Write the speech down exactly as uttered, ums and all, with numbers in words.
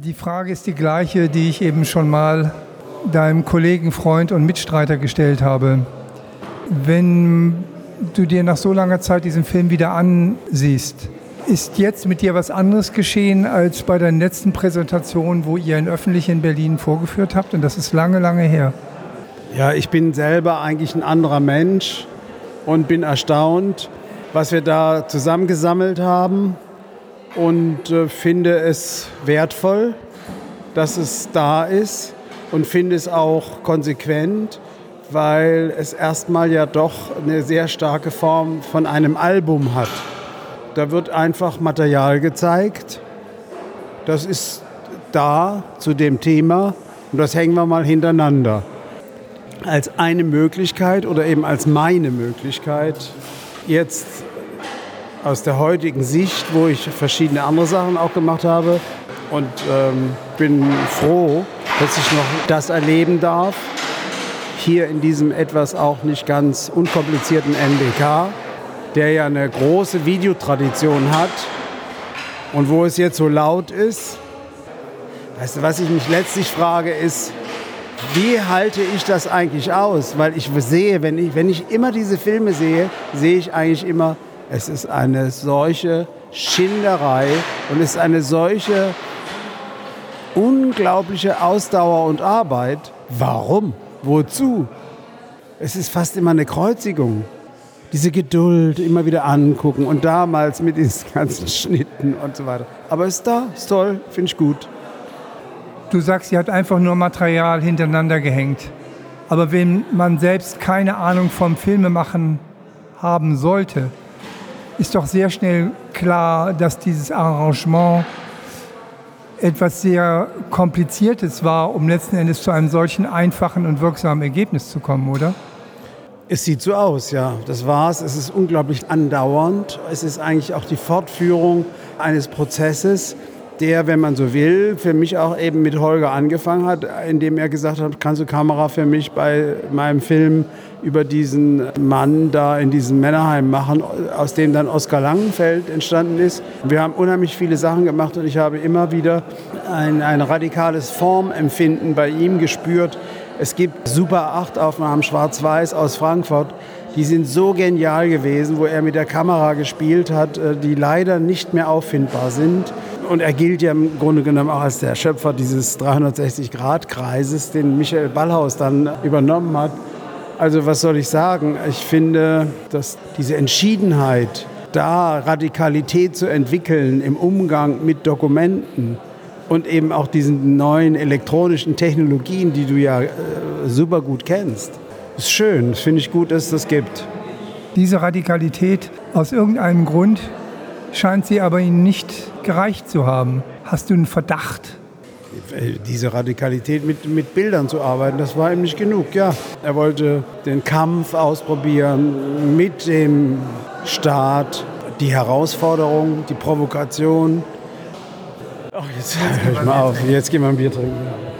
Die Frage ist die gleiche, die ich eben schon mal deinem Kollegen, Freund und Mitstreiter gestellt habe. Wenn du dir nach so langer Zeit diesen Film wieder ansiehst, ist jetzt mit dir was anderes geschehen als bei deinen letzten Präsentationen, wo ihr ihn öffentlich in Berlin vorgeführt habt? Und das ist lange, lange her. Ja, ich bin selber eigentlich ein anderer Mensch und bin erstaunt, was wir da zusammengesammelt haben, und äh, finde es wertvoll, dass es da ist, und finde es auch konsequent, weil es erstmal ja doch eine sehr starke Form von einem Album hat. Da wird einfach Material gezeigt, das ist da zu dem Thema, und das hängen wir mal hintereinander. Als eine Möglichkeit oder eben als meine Möglichkeit, jetzt aus der heutigen Sicht, wo ich verschiedene andere Sachen auch gemacht habe, und ähm, bin froh, dass ich noch das erleben darf, hier in diesem etwas auch nicht ganz unkomplizierten N D K, der ja eine große Videotradition hat und wo es jetzt so laut ist. Weißt du, was ich mich letztlich frage, ist, wie halte ich das eigentlich aus? Weil ich sehe, wenn ich, wenn ich immer diese Filme sehe, sehe ich eigentlich immer, es ist eine solche Schinderei und es ist eine solche unglaubliche Ausdauer und Arbeit. Warum? Wozu? Es ist fast immer eine Kreuzigung. Diese Geduld, immer wieder angucken, und damals mit diesen ganzen Schnitten und so weiter. Aber es ist da, ist toll, finde ich gut. Du sagst, ihr habt einfach nur Material hintereinander gehängt. Aber wenn man selbst keine Ahnung vom Filmemachen haben sollte, ist doch sehr schnell klar, dass dieses Arrangement etwas sehr Kompliziertes war, um letzten Endes zu einem solchen einfachen und wirksamen Ergebnis zu kommen, oder? Es sieht so aus, ja. Das war's. Es ist unglaublich andauernd. Es ist eigentlich auch die Fortführung eines Prozesses, der, wenn man so will, für mich auch eben mit Holger angefangen hat, indem er gesagt hat, kannst du Kamera für mich bei meinem Film über diesen Mann da in diesem Männerheim machen, aus dem dann Oskar Langenfeld entstanden ist. Wir haben unheimlich viele Sachen gemacht, und ich habe immer wieder ein, ein radikales Formempfinden bei ihm gespürt. Es gibt Super acht Aufnahmen schwarz-weiß aus Frankfurt, die sind so genial gewesen, wo er mit der Kamera gespielt hat, die leider nicht mehr auffindbar sind. Und er gilt ja im Grunde genommen auch als der Schöpfer dieses dreihundertsechzig-Grad-Kreises, den Michael Ballhaus dann übernommen hat. Also was soll ich sagen? Ich finde, dass diese Entschiedenheit, da Radikalität zu entwickeln im Umgang mit Dokumenten und eben auch diesen neuen elektronischen Technologien, die du ja äh, super gut kennst, ist schön. Das finde ich gut, dass es das gibt. Diese Radikalität, aus irgendeinem Grund scheint sie aber Ihnen nicht gereicht zu haben. Hast du einen Verdacht? Diese Radikalität mit, mit Bildern zu arbeiten, das war ihm nicht genug, ja. Er wollte den Kampf ausprobieren mit dem Staat, die Herausforderung, die Provokation. Ach, jetzt hör ich mal auf, jetzt gehen wir ein Bier trinken.